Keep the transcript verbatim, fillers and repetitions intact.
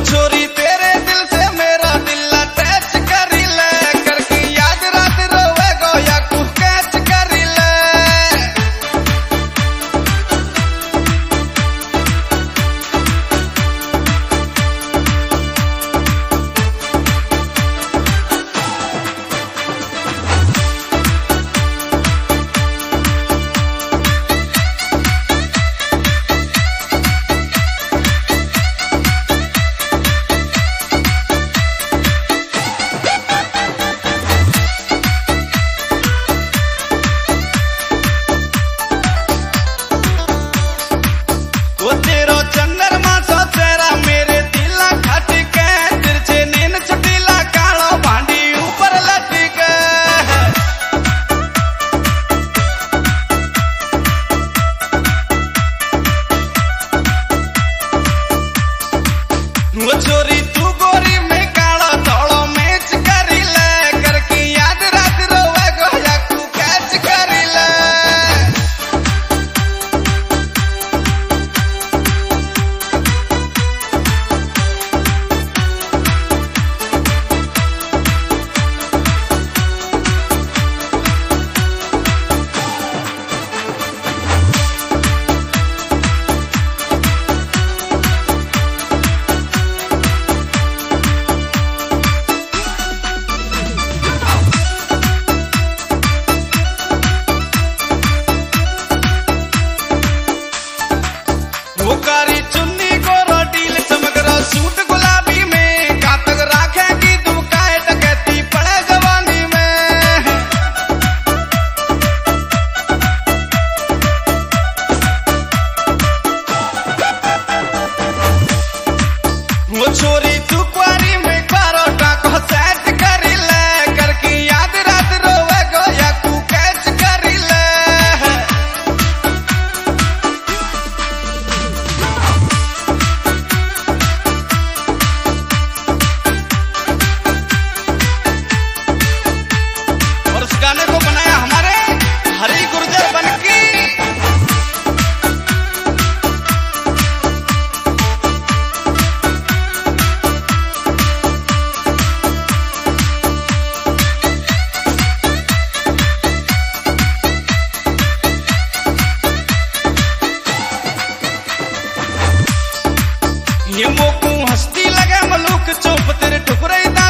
छोरी तेरे दिल से मेरा दिल अटैच कर ले, करके याद रात रोवे गो या तू कैच कर ले। छोरी तू गोरी में काला धोलो मैच कर ले, करके याद रात रोवे गो या तू कैच कर ले। कारी चुन्नी को रोटील चमकरा सूट गुलाबी में, कातक राखे की तू काय टकती पड़े जवानी में। वो छोरी तू क्वारी में बारोटा को सेट कर ले, करके याद रात रोवे गो या तू कैच कर ले। गाने को बनाया हमारे हरी गुर्जर बनकी। ये मोकू हस्ती लगे मलूक चौप तेरे ठुकरे